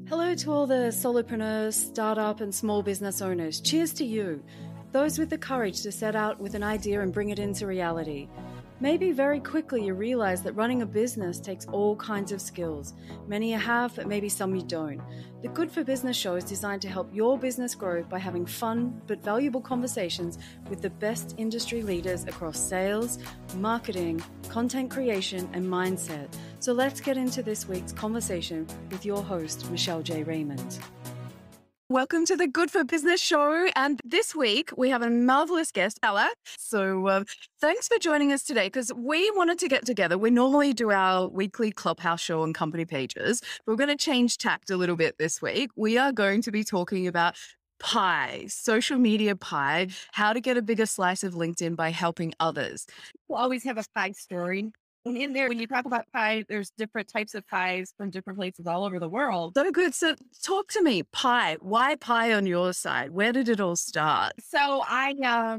Hello to all the solopreneurs, startup and small business owners. Cheers to you. Those with the courage to set out with an idea and bring it into reality. Maybe very quickly you realize that running a business takes all kinds of skills. Many you have, but maybe some you don't. The Good for Business show is designed to help your business grow by having fun but valuable conversations with the best industry leaders across sales, marketing, content creation, and mindset. So let's get into this week's conversation with your host, Michelle J. Raymond. Welcome to the Good for Business show. And this week we have a marvelous guest, Ella. So thanks for joining us today because we wanted to get together. We normally do our weekly Clubhouse show on company pages. We're going to change tact a little bit this week. We are going to be talking about pie, social media pie, how to get a bigger slice of LinkedIn by helping others. We'll always have a pie story. And in there, when you talk about pie, there's different types of pies from different places all over the world. So good. So talk to me, pie. Why pie on your side? Where did it all start? So I'm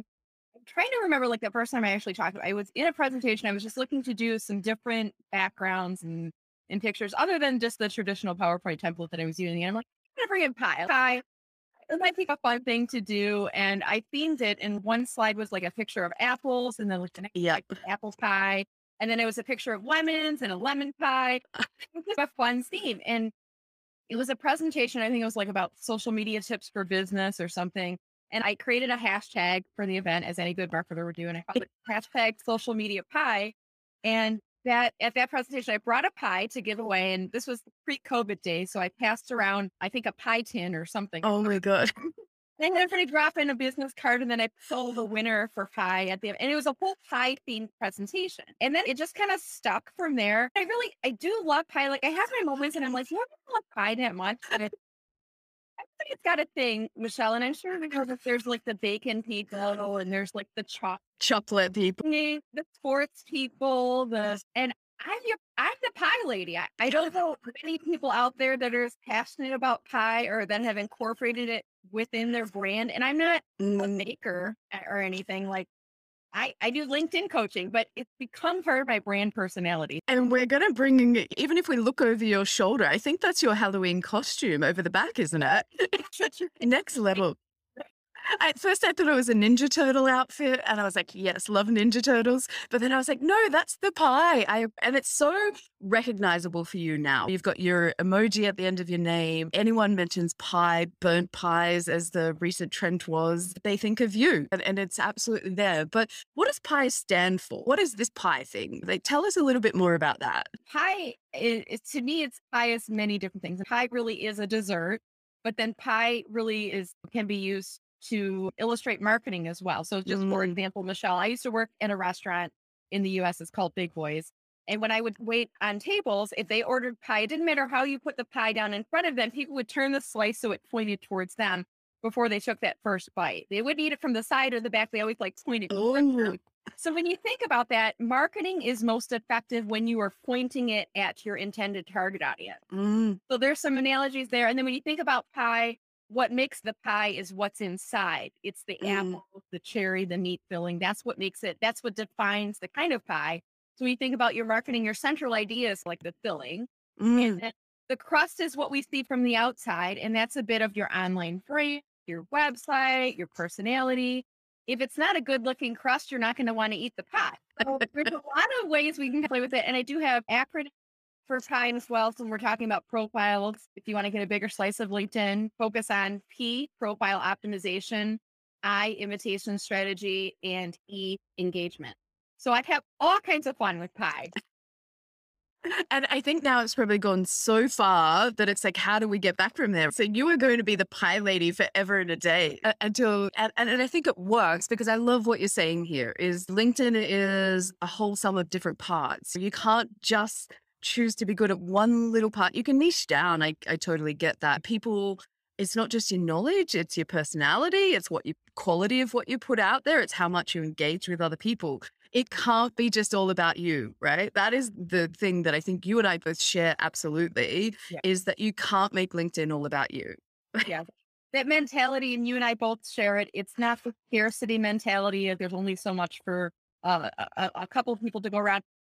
trying to remember like the first time I actually talked about it. I was in a presentation. I was just looking to do some different backgrounds and pictures other than just the traditional PowerPoint template that I was using. And I'm like, I'm going to bring in pie. Pie. It might be a fun thing to do. And I themed it. And one slide was like a picture of apples and then like the next like apple pie. And then it was a picture of lemons and a lemon pie. It was a fun theme. And it was a presentation. I think it was like about social media tips for business or something. And I created a hashtag for the event, as any good marketer would do. And I called it hashtag social media pie. And that at that presentation, I brought a pie to give away. And this was the pre-COVID days. So I passed around, I think, a pie tin or something. Oh my God. And then everybody drop in a business card and then I sold the winner for pie at the end. And it was a whole pie themed presentation. And then it just kind of stuck from there. I do love pie. Like I have my moments and I'm like, you don't love pie that much. But it's got a thing, Michelle. And I'm sure because there's like the bacon people and there's like the chocolate people, the sports people, and I'm the pie lady. I don't know many people out there that are as passionate about pie or that have incorporated it within their brand. And I'm not a maker or anything. Like I do LinkedIn coaching, but it's become part of my brand personality. And we're going to bring in, even if we look over your shoulder, I think that's your Halloween costume over the back, isn't it? Next level. At first I thought it was a Ninja Turtle outfit and I was like, yes, love Ninja Turtles. But then I was like, no, that's the pie. And it's so recognizable for you now. You've got your emoji at the end of your name. Anyone mentions pie, burnt pies, as the recent trend was, they think of you and it's absolutely there. But what does pie stand for? What is this pie thing? Like, tell us a little bit more about that. Pie, to me, pie is many different things. Pie really is a dessert, but then pie really can be used to illustrate marketing as well. So just for example, Michelle, I used to work in a restaurant in the US. It's called Big Boys. And when I would wait on tables, if they ordered pie, it didn't matter how you put the pie down in front of them, people would turn the slice so it pointed towards them before they took that first bite. They wouldn't eat it from the side or the back. They always like pointed. So when you think about that, marketing is most effective when you are pointing it at your intended target audience. So there's some analogies there. And then when you think about pie, what makes the pie is what's inside. It's the apple, the cherry, the meat filling. That's what makes it. That's what defines the kind of pie. So when you think about your marketing, your central idea is like the filling. And the crust is what we see from the outside. And that's a bit of your online brand, your website, your personality. If it's not a good looking crust, you're not going to want to eat the pie. So there's a lot of ways we can play with it. And I do have acronyms for pie as well. So we're talking about profiles. If you want to get a bigger slice of LinkedIn, focus on P, profile optimization, I, imitation strategy, and E, engagement. So I've had all kinds of fun with pie. And I think now it's probably gone so far that it's like, how do we get back from there? So you are going to be the pie lady forever and a day until, and I think it works because I love what you're saying here is LinkedIn is a whole sum of different parts. You can't just choose to be good at one little part. You can niche down. I totally get that. People, it's not just your knowledge, it's your personality, it's quality of what you put out there, it's how much you engage with other people. It can't be just all about you, right? That is the thing that I think you and I both share absolutely, is that you can't make LinkedIn all about you. Yeah. That mentality, and you and I both share it. It's not the scarcity mentality. There's only so much for a couple of people to go around.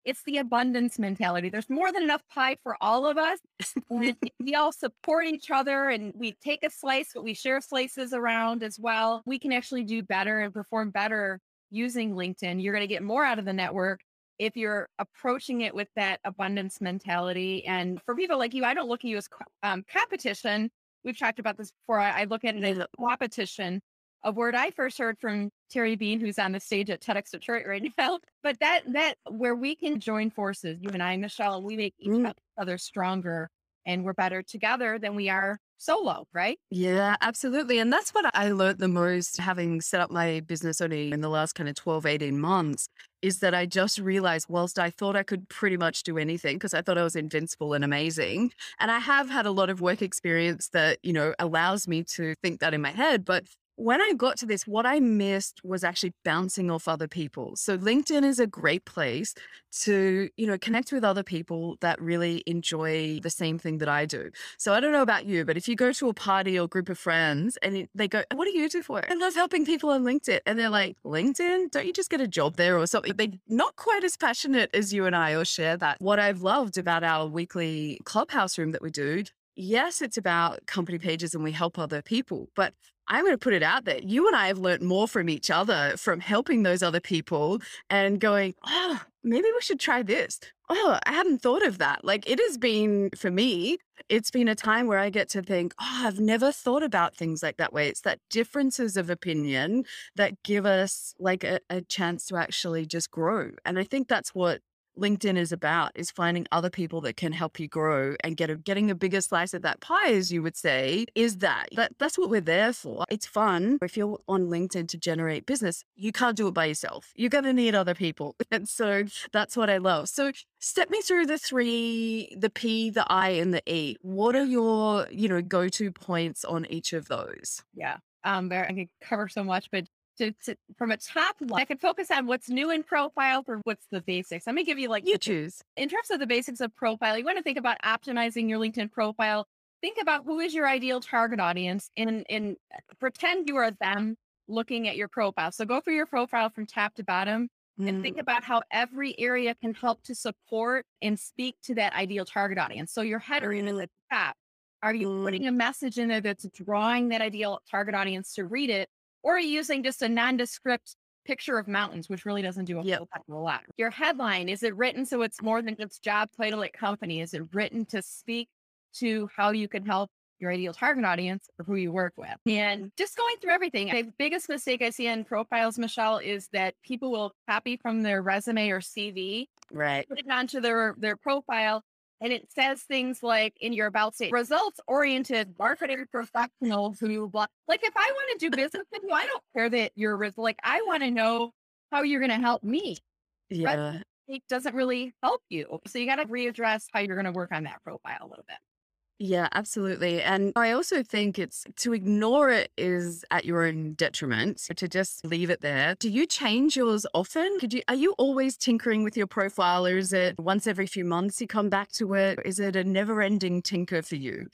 It's the abundance mentality. There's more than enough pie for all of us. And we all support each other and we take a slice, but we share slices around as well. We can actually do better and perform better using LinkedIn. You're going to get more out of the network if you're approaching it with that abundance mentality. And for people like you, I don't look at you as competition. We've talked about this before. I look at it as a competition, a word I first heard from Terry Bean, who's on the stage at TEDx Detroit right now. But that where we can join forces, you and I, Michelle, we make each other stronger and we're better together than we are solo, right? Yeah, absolutely. And that's what I learned the most having set up my business only in the last kind of 12, 18 months, is that I just realized whilst I thought I could pretty much do anything because I thought I was invincible and amazing. And I have had a lot of work experience that, allows me to think that in my head. But when I got to this, what I missed was actually bouncing off other people. So LinkedIn is a great place to, connect with other people that really enjoy the same thing that I do. So I don't know about you, but if you go to a party or group of friends and they go, what do you do for it? I love helping people on LinkedIn. And they're like, LinkedIn? Don't you just get a job there or something? They're not quite as passionate as you and I or share that. What I've loved about our weekly clubhouse room that we do, yes, it's about company pages and we help other people, but I'm going to put it out there. You and I have learned more from each other, from helping those other people and going, oh, maybe we should try this. Oh, I hadn't thought of that. Like it has been, for me, it's been a time where I get to think, oh, I've never thought about things like that way. It's that differences of opinion that give us like a chance to actually just grow. And I think that's what LinkedIn is about, is finding other people that can help you grow and getting a bigger slice of that pie, as you would say, is that's what we're there for. It's fun. If you're on LinkedIn to generate business, you can't do it by yourself. You're going to need other people. And so that's what I love. So step me through the three, the P, the I, and the E. What are your, go-to points on each of those? Yeah. I can cover so much, but from a top line, I can focus on what's new in profile for what's the basics. Let me give you you choose. In terms of the basics of profile, you want to think about optimizing your LinkedIn profile. Think about who is your ideal target audience and pretend you are them looking at your profile. So go through your profile from top to bottom and think about how every area can help to support and speak to that ideal target audience. So your header in the top, are you putting a message in there that's drawing that ideal target audience to read it? Or are you using just a nondescript picture of mountains, which really doesn't do a lot? Your headline, is it written so it's more than just job title at company? Is it written to speak to how you can help your ideal target audience or who you work with? And just going through everything. The biggest mistake I see in profiles, Michelle, is that people will copy from their resume or CV, right, put it onto their profile. And it says things like in your about state, results-oriented marketing professional who, like if I want to do business with you, I don't care that you're like, I want to know how you're going to help me. Yeah. It doesn't really help you. So you got to readdress how you're going to work on that profile a little bit. Yeah, absolutely. And I also think it's to ignore it is at your own detriment. So to just leave it there. Do you change yours often? Are you always tinkering with your profile, or is it once every few months you come back to it? Is it a never ending tinker for you?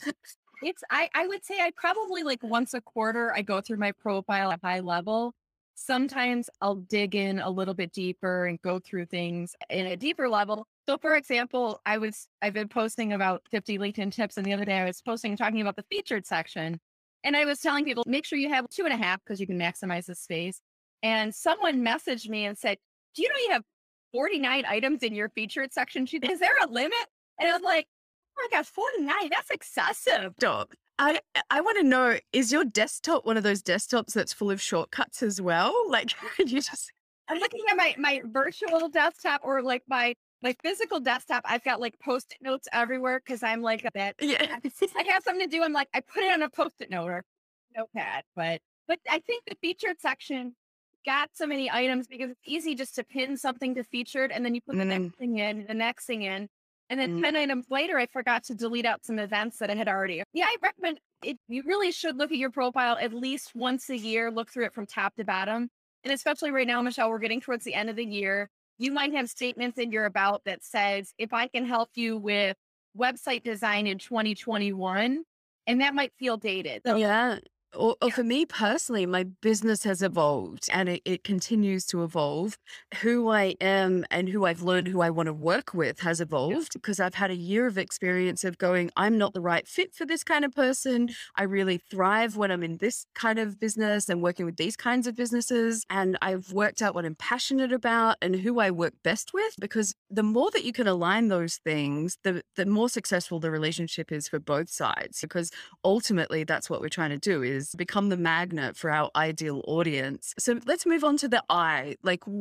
I would say I probably like once a quarter, I go through my profile at high level. Sometimes I'll dig in a little bit deeper and go through things in a deeper level. So for example, I've been posting about 50 LinkedIn tips. And the other day I was talking about the featured section. And I was telling people, make sure you have 2.5 because you can maximize the space. And someone messaged me and said, do you know you have 49 items in your featured section? Is there a limit? And I was like, oh my gosh, 49, that's excessive. Stop. I want to know, is your desktop one of those desktops that's full of shortcuts as well? Like I'm looking at my virtual desktop or like my physical desktop. I've got like Post-it notes everywhere because I'm like that. Yeah. I have something to do. I'm like, I put it on a Post-it note or notepad. But I think the featured section got so many items because it's easy just to pin something to featured and then you put the next thing in, the next thing in. And then 10 items later, I forgot to delete out some events that I had already. Yeah, I recommend it. You really should look at your profile at least once a year, look through it from top to bottom. And especially right now, Michelle, we're getting towards the end of the year. You might have statements in your about that says, if I can help you with website design in 2021, and that might feel dated. Yeah. or for me personally, my business has evolved and it continues to evolve. Who I am and who I've learned who I want to work with has evolved because I've had a year of experience of going, I'm not the right fit for this kind of person. I really thrive when I'm in this kind of business and working with these kinds of businesses. And I've worked out what I'm passionate about and who I work best with, because the more that you can align those things, the more successful the relationship is for both sides. Because ultimately that's what we're trying to do, is become the magnet for our ideal audience. So let's move on to the I.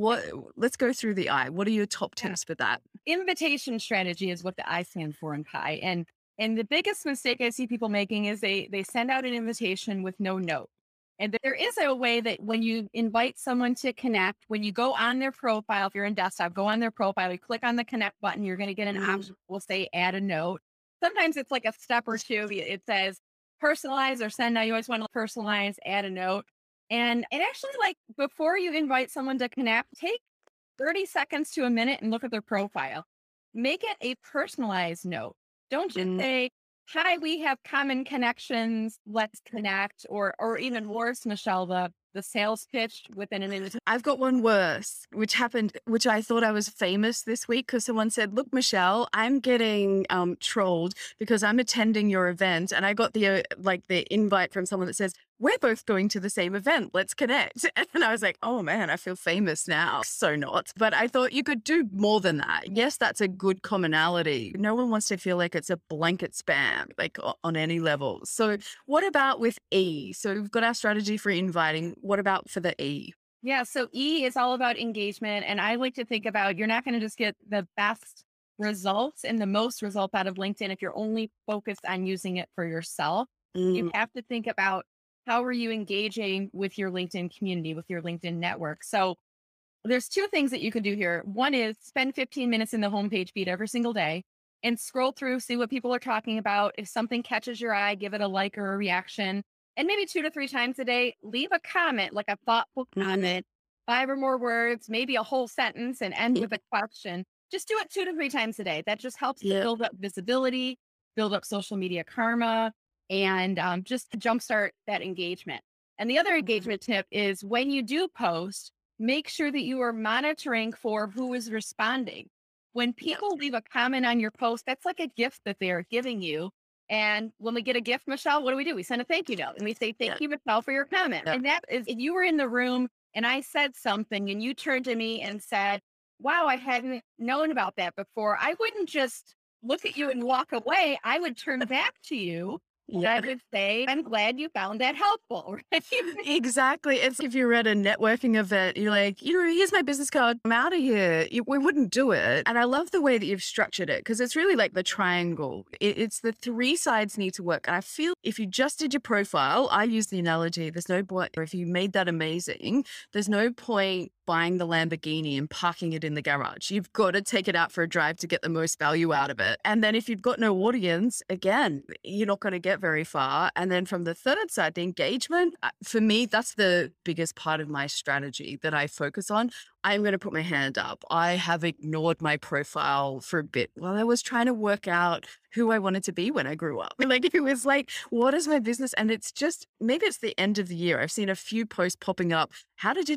Let's go through the I. What are your top Yeah. tips for that? Invitation strategy is what the I stand for in PI. And the biggest mistake I see people making is they send out an invitation with no note. And there is a way that when you invite someone to connect, when you go on their profile, if you're in desktop, go on their profile, you click on the connect button, you're going to get an option. We'll say add a note. Sometimes it's like a step or two. It says personalize or send. Now you always want to personalize, add a note. And it actually, like, before you invite someone to connect, take 30 seconds to a minute and look at their profile. Make it a personalized note. Don't just say, hi, we have common connections, let's connect, or even worse, Michelle, the sales pitch within an invitation. I've got one worse, which happened, which I thought I was famous this week because someone said, look, Michelle, I'm getting trolled because I'm attending your event. And I got the invite from someone that says, we're both going to the same event. Let's connect. And I was like, oh man, I feel famous now. So not. But I thought you could do more than that. Yes, that's a good commonality. No one wants to feel like it's a blanket spam, like on any level. So what about with E? So we've got our strategy for inviting. What about for the E? Yeah. So E is all about engagement. And I like to think about, you're not going to just get the best results and the most results out of LinkedIn if you're only focused on using it for yourself. You have to think about, how are you engaging with your LinkedIn community, with your LinkedIn network? So there's two things that you can do here. One is spend 15 minutes in the homepage feed every single day and scroll through, see what people are talking about. If something catches your eye, give it a like or a reaction. And maybe 2 to 3 times a day, leave a comment, like a thoughtful comment, 5 or more words, maybe a whole sentence, and end with a question. Just do it 2 to 3 times a day. That just helps to build up visibility, build up social media karma, and just to jumpstart that engagement. And the other engagement tip is, when you do post, make sure that you are monitoring for who is responding. When people leave a comment on your post, that's like a gift that they are giving you. And when we get a gift, Michelle, what do? We send a thank you note and we say, thank you, Michelle, for your comment. And that is, if you were in the room and I said something and you turned to me and said, wow, I hadn't known about that before, I wouldn't just look at you and walk away. I would turn back to you. I would say, I'm glad you found that helpful. Right? Exactly. It's if you're at a networking event, you're like, here's my business card. I'm out of here. We wouldn't do it. And I love the way that you've structured it, because it's really like the triangle. It's the 3 sides need to work. And I feel if you just did your profile, I use the analogy, there's no point, or if you made that amazing, there's no point buying the Lamborghini and parking it in the garage. You've got to take it out for a drive to get the most value out of it. And then if you've got no audience, again, you're not going to get very far. And then from the third side, the engagement, for me, that's the biggest part of my strategy that I focus on. I'm going to put my hand up. I have ignored my profile for a bit while I was trying to work out who I wanted to be when I grew up. Like, it was like, what is my business? And it's just, maybe it's the end of the year. I've seen a few posts popping up. How did your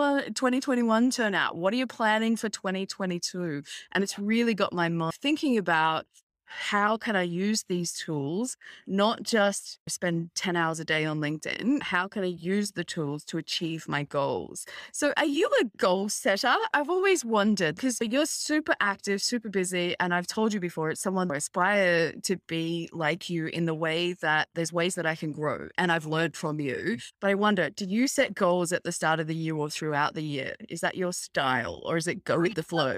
2021 turn out? What are you planning for 2022? And it's really got my mind thinking about, how can I use these tools, not just spend 10 hours a day on LinkedIn? How can I use the tools to achieve my goals? So are you a goal setter? I've always wondered, because you're super active, super busy. And I've told you before, it's someone I aspire to be like you in the way that there's ways that I can grow. And I've learned from you. But I wonder, do you set goals at the start of the year or throughout the year? Is that your style, or is it go with the flow?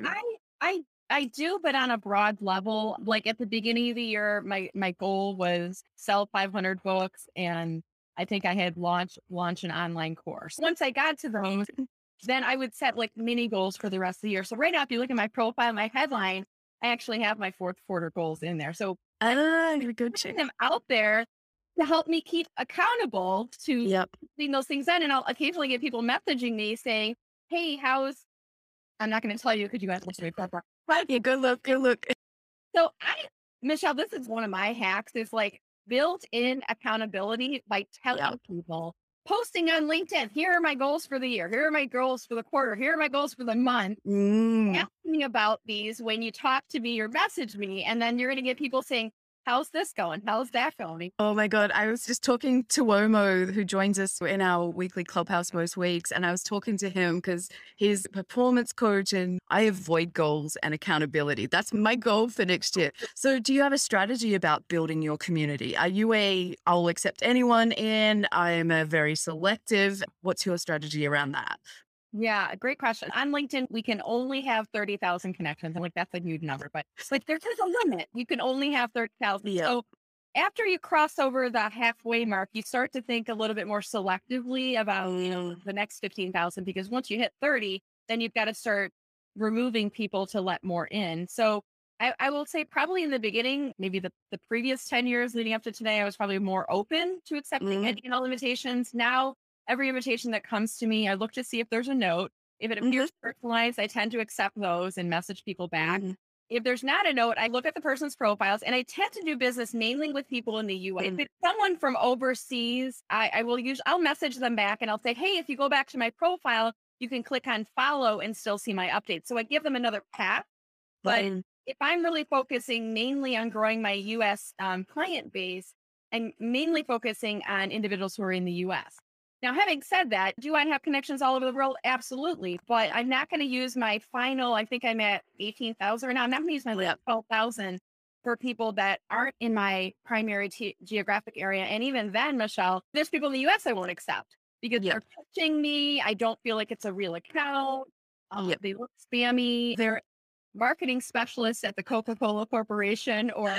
I do, but on a broad level. Like, at the beginning of the year, my goal was sell 500 books, and I think I had launch an online course. Once I got to those, then I would set like mini goals for the rest of the year. So right now, if you look at my profile, my headline, I actually have my 4th quarter goals in there. So you're good. putting them out there to help me keep accountable to putting those things in. And I'll occasionally get people messaging me saying, hey, I'm not going to tell you because you guys will say, yeah, good luck. so Michelle, this is one of my hacks, is like, built-in accountability by telling people, posting on LinkedIn, here are my goals for the year, here are my goals for the quarter, here are my goals for the month. Mm. Asking about these when you talk to me or message me, and then you're going to get people saying, how's this going? How's that going? Oh my God. I was just talking to Womo, who joins us in our weekly clubhouse most weeks. And I was talking to him because he's a performance coach and I avoid goals and accountability. That's my goal for next year. So do you have a strategy about building your community? Are you I'll accept anyone in, I'm a very selective. What's your strategy around that? Yeah, great question. On LinkedIn, we can only have 30,000 connections. I'm like, that's a huge number, but like there's a limit. You can only have 30,000. Yeah. So after you cross over the halfway mark, you start to think a little bit more selectively about, the next 15,000, because once you hit 30, then you've got to start removing people to let more in. So I will say probably in the beginning, maybe the previous 10 years leading up to today, I was probably more open to accepting any and all invitations. Now, every invitation that comes to me, I look to see if there's a note. If it appears personalized, I tend to accept those and message people back. If there's not a note, I look at the person's profiles, and I tend to do business mainly with people in the US. If it's someone from overseas, I'll message them back and I'll say, hey, if you go back to my profile, you can click on follow and still see my updates. So I give them another path. But if I'm really focusing mainly on growing my US client base and mainly focusing on individuals who are in the US. Now, having said that, do I have connections all over the world? Absolutely. But I'm not going to use my final, I think I'm at 18,000 right now. I'm not going to use my 12,000 for people that aren't in my primary geographic area. And even then, Michelle, there's people in the US I won't accept because they're pitching me. I don't feel like it's a real account. They look spammy. They're marketing specialists at the Coca-Cola Corporation or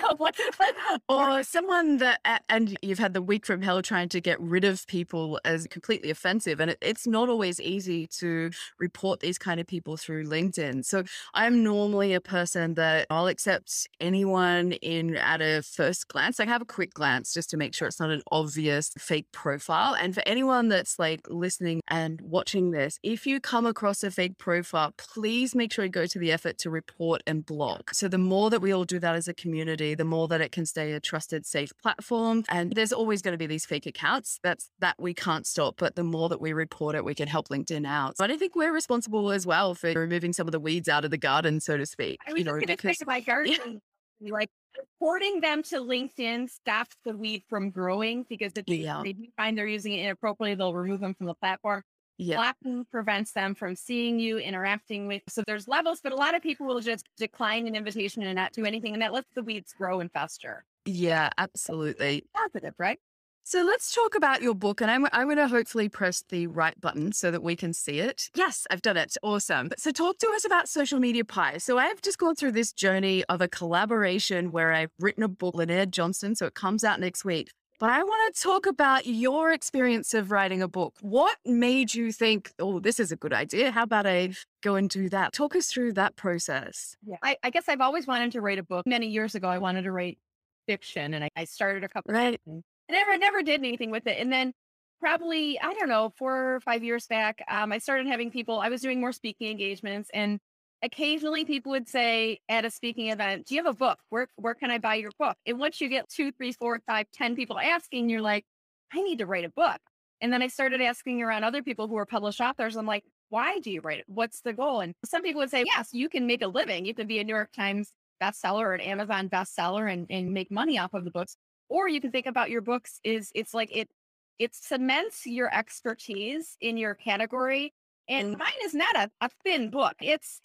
or someone that, and you've had the week from hell trying to get rid of people as completely offensive. And it's not always easy to report these kind of people through LinkedIn. So I'm normally a person that I'll accept anyone in at a first glance. I have a quick glance just to make sure it's not an obvious fake profile. And for anyone that's like listening and watching this, if you come across a fake profile, please make sure you go to the effort to report and block. So the more that we all do that as a community, the more that it can stay a trusted, safe platform. And there's always going to be these fake accounts that we can't stop. But the more that we report it, we can help LinkedIn out. But I think we're responsible as well for removing some of the weeds out of the garden, so to speak. I was just going to say my garden, like reporting them to LinkedIn stops the weed from growing because if they find they're using it inappropriately, they'll remove them from the platform. Blocking prevents them from seeing you, interacting with. So there's levels, but a lot of people will just decline an invitation and not do anything. And that lets the weeds grow and fester. Yeah, absolutely. Positive, right? So let's talk about your book, and I'm going to hopefully press the right button so that we can see it. Yes, I've done it. Awesome. So talk to us about Social Media Pie. So I've just gone through this journey of a collaboration where I've written a book, Lynette Johnson, so it comes out next week. But I want to talk about your experience of writing a book. What made you think, oh, this is a good idea? How about I go and do that? Talk us through that process. Yeah, I guess I've always wanted to write a book. Many years ago, I wanted to write fiction, and I started a couple. Right. I never did anything with it. And then probably, I don't know, 4 or 5 years back, I started having people, I was doing more speaking engagements, and occasionally people would say at a speaking event, do you have a book? Where can I buy your book? And once you get 2, 3, 4, 5, 10 people asking, you're like, I need to write a book. And then I started asking around other people who are published authors. I'm like, why do you write it? What's the goal? And some people would say, yes, you can make a living. You can be a New York Times bestseller or an Amazon bestseller and make money off of the books. Or you can think about your books it's like it cements your expertise in your category. And mine is not a thin book. It's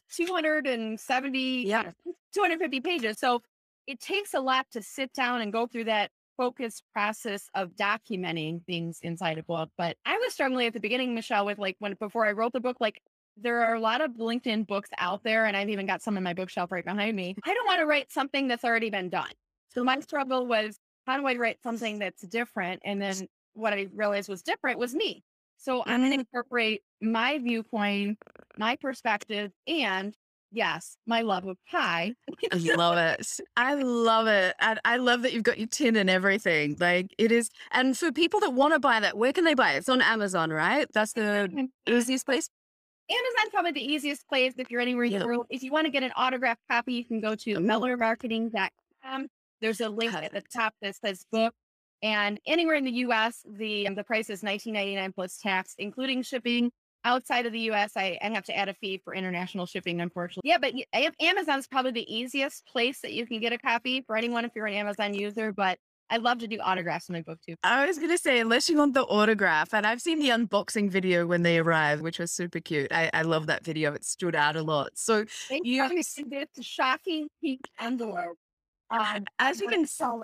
250 pages. So it takes a lot to sit down and go through that focused process of documenting things inside a book. But I was struggling at the beginning, Michelle, with before I wrote the book, there are a lot of LinkedIn books out there, and I've even got some in my bookshelf right behind me. I don't want to write something that's already been done. So my struggle was, how do I write something that's different? And then what I realized was different was me. So I'm going to incorporate my viewpoint, my perspective, and yes, my love of pie. I love it. I love it. And I love that you've got your tin and everything. Like it is. And for people that want to buy that, where can they buy it? It's on Amazon, right? That's the easiest place. Amazon's probably the easiest place if you're anywhere in the world. If you want to get an autographed copy, you can go to mellermarketing.com. There's a link at the top that says book. And anywhere in the US, the price is $19.99 plus tax, including shipping. Outside of the US, I have to add a fee for international shipping, unfortunately. Yeah, but Amazon's probably the easiest place that you can get a copy for anyone if you're an Amazon user. But I love to do autographs in my book too. I was going to say, unless you want the autograph, and I've seen the unboxing video when they arrived, which was super cute. I love that video. It stood out a lot. So you see this shocking pink envelope. as you can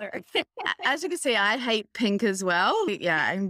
as you can see, I hate pink as well. Yeah, I'm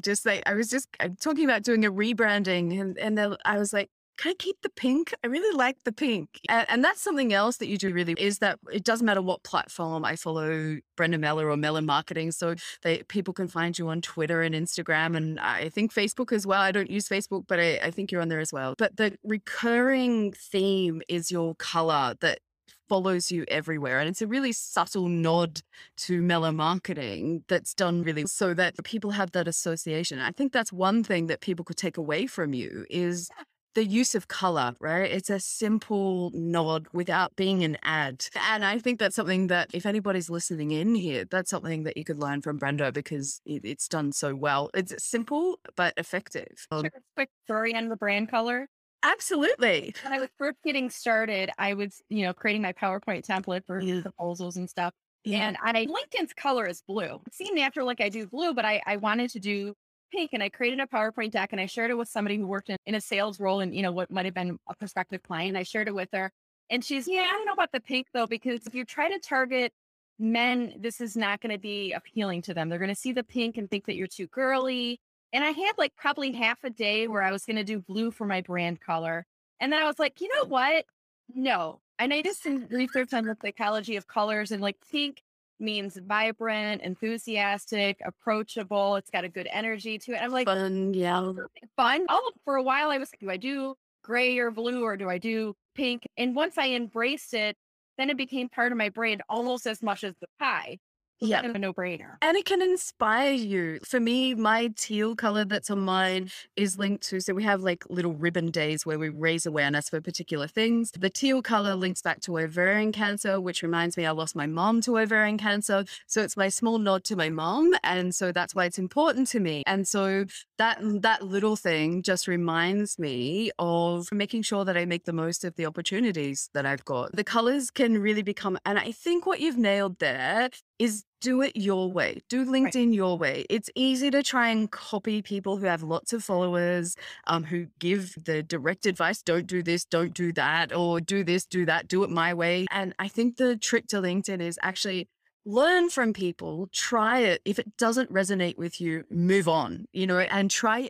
talking about doing a rebranding, and then I was like, can I keep the pink? I really like the pink. And that's something else that you do really is that it doesn't matter what platform. I follow Brenda Meller or Meller Marketing. So people can find you on Twitter and Instagram. And I think Facebook as well. I don't use Facebook, but I think you're on there as well. But the recurring theme is your color that follows you everywhere. And it's a really subtle nod to Meller Marketing that's done really so that people have that association. I think that's one thing that people could take away from you is the use of color, right? It's a simple nod without being an ad. And I think that's something that if anybody's listening in here, that's something that you could learn from Brenda because it's done so well. It's simple, but effective. Quick story on the brand color. Absolutely. When I was first getting started, I was, creating my PowerPoint template for proposals and stuff. Yeah. And LinkedIn's color is blue. It seemed natural like I do blue, but I wanted to do pink, and I created a PowerPoint deck and I shared it with somebody who worked in a sales role and, what might have been a prospective client. I shared it with her and she's, I don't know about the pink though, because if you try to target men, this is not going to be appealing to them. They're going to see the pink and think that you're too girly. And I had like probably half a day where I was going to do blue for my brand color. And then I was like, you know what? No. And I did some research on the psychology of colors, and like pink means vibrant, enthusiastic, approachable. It's got a good energy to it. I'm like, fun, yeah. Fun. For a while, I was like, do I do gray or blue or do I do pink? And once I embraced it, then it became part of my brand almost as much as the pie. Yeah, a no-brainer. And it can inspire you. For me, my teal color that's on mine is linked to, so we have like little ribbon days where we raise awareness for particular things. The teal color links back to ovarian cancer, which reminds me I lost my mom to ovarian cancer. So it's my small nod to my mom. And so that's why it's important to me. And so that little thing just reminds me of making sure that I make the most of the opportunities that I've got. The colors can really become, and I think what you've nailed there is do it your way. Do LinkedIn your way. It's easy to try and copy people who have lots of followers, who give the direct advice, don't do this, don't do that, or do this, do that, do it my way. And I think the trick to LinkedIn is actually learn from people, try it. If it doesn't resonate with you, move on, and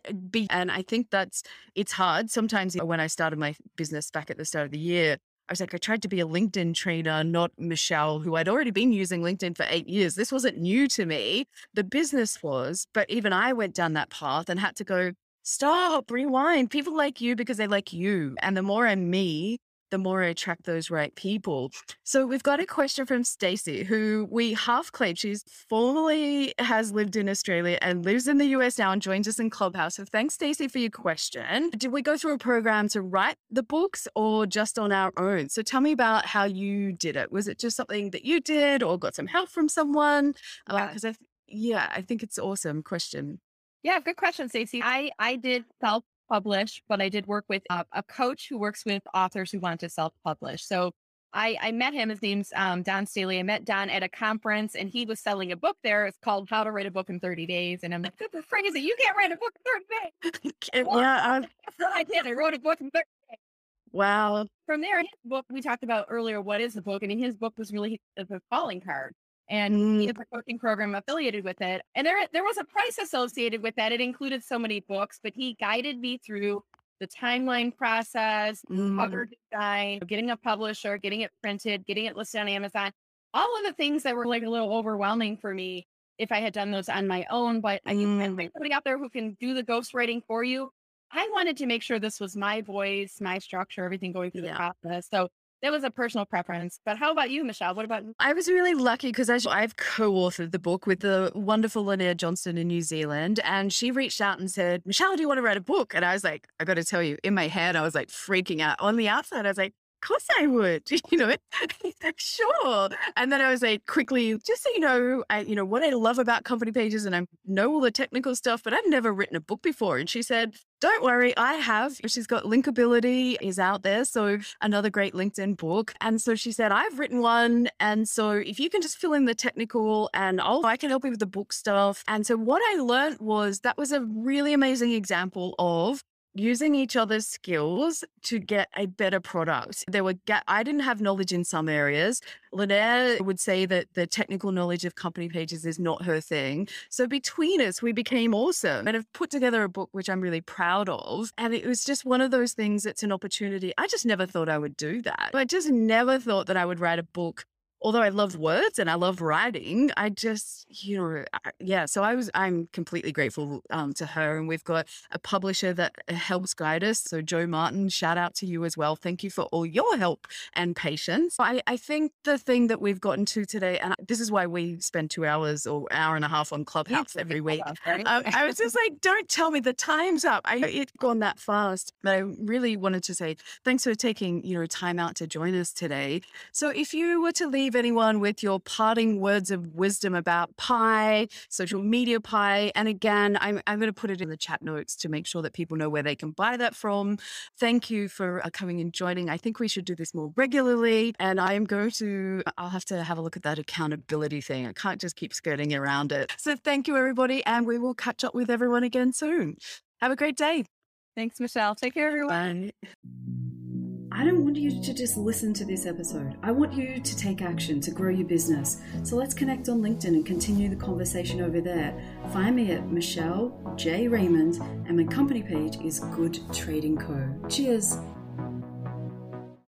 and I think it's hard. Sometimes when I started my business back at the start of the year, I was like, I tried to be a LinkedIn trainer, not Michelle, who I'd already been using LinkedIn for 8 years. This wasn't new to me. The business was, but even I went down that path and had to go, stop, rewind. People like you because they like you. And the more I'm me, the more I attract those right people. So we've got a question from Stacey, who we half claimed she's formerly has lived in Australia and lives in the US now and joins us in Clubhouse. So thanks, Stacey, for your question. Did we go through a program to write the books or just on our own? So tell me about how you did it. Was it just something that you did or got some help from someone? Because I think it's an awesome question. Yeah, good question, Stacey. I did self-publish, but I did work with a coach who works with authors who want to self-publish. So I met him. His name's Don Staley. I met Don at a conference and he was selling a book there. It's called How to Write a Book in 30 Days. And I'm like, this is crazy. You can't write a book in 30 days. Yeah. That's what I did. I wrote a book in 30 days. Wow. From there, his book, we talked about earlier, what is a book? And his book was really a calling card. And he has a coaching program affiliated with it. And there was a price associated with that. It included so many books, but he guided me through the timeline process, cover design, getting a publisher, getting it printed, getting it listed on Amazon, all of the things that were like a little overwhelming for me if I had done those on my own. But I think somebody out there who can do the ghostwriting for you. I wanted to make sure this was my voice, my structure, everything going through the process. So that was a personal preference. But how about you, Michelle? What about you? I was really lucky because I've co-authored the book with the wonderful Linnea Johnston in New Zealand. And she reached out and said, Michelle, do you want to write a book? And I was like, I got to tell you, in my head, I was like freaking out. On the outside, I was like, course I would, sure. And then I was like, quickly, just so you know, what I love about company pages, and I know all the technical stuff, but I've never written a book before. And she said, don't worry, I have. She's got Linkability is out there. So another great LinkedIn book. And so she said, I've written one. And so if you can just fill in the technical and I can help you with the book stuff. And so what I learned was that was a really amazing example of using each other's skills to get a better product. I didn't have knowledge in some areas. Lynette would say that the technical knowledge of company pages is not her thing. So between us, we became awesome and have put together a book, which I'm really proud of. And it was just one of those things that's an opportunity. I just never thought I would do that. I just never thought that I would write a book. Although I love words and I love writing, I just, so I'm completely grateful to her. And we've got a publisher that helps guide us. So Joe Martin, shout out to you as well. Thank you for all your help and patience. I think the thing that we've gotten to today, and this is why we spend 2 hours or hour and a half on Clubhouse every week. I was just like, don't tell me the time's up. It's gone that fast. But I really wanted to say thanks for taking, time out to join us today. So if you were to leave anyone with your parting words of wisdom about Pi, social media Pi, and again, I'm going to put it in the chat notes to make sure that people know where they can buy that from. Thank you for coming and joining. I think we should do this more regularly, and I'll have to have a look at that accountability thing. I can't just keep skirting around it. So thank you, everybody, and we will catch up with everyone again soon. Have a great day. Thanks, Michelle. Take care, everyone. Bye. I don't want you to just listen to this episode. I want you to take action to grow your business. So let's connect on LinkedIn and continue the conversation over there. Find me at Michelle J. Raymond, and my company page is Good Trading Co. Cheers.